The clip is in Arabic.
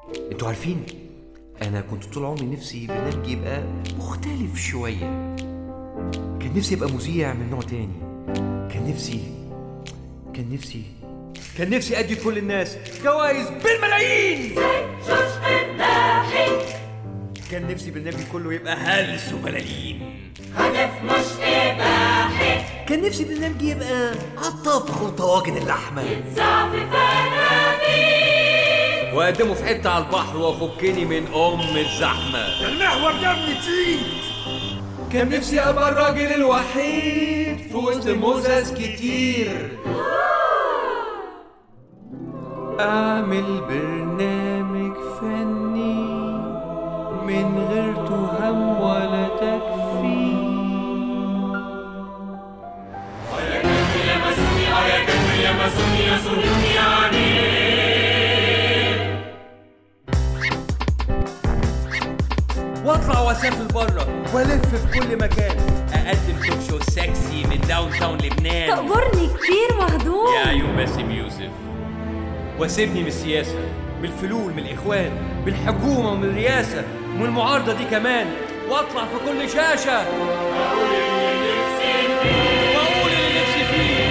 انتوا عارفين، انا كنت طول عمري نفسي برنامجي يبقى مختلف شوية. كان نفسي يبقى مذيع من نوع تاني. كان نفسي ادي كل الناس جوائز بالملايين زي جورج الناحي. كان نفسي برنامجي كله يبقى هلس وملايين، هدف مش اباحي. كان نفسي برنامجي يبقى عالطبخ وطواجن اللحمه، يتذاع في فنادق واقدمه في حته على البحر وافكني من الزحمه. المحور دمي تزيد. كان نفسي ابقى الراجل الوحيد في وسط موزز كتير، اعمل برنامج فني من غير تهم ولا تكفير. يا مسوني يا مسوني يا سوني يعني. واطلع واسافر بره والف في كل مكان، اقدم توك شو سكسي من داون تاون لبنان. تقبرني كتير مهضوم يا عيون باسم يوسف. واسيبني من السياسة، من الفلول، من الإخوان، من الحكومة ومن الرئاسة ومن المعارضة دي كمان، واطلع في كل شاشة واقول اللي نفسي فيه.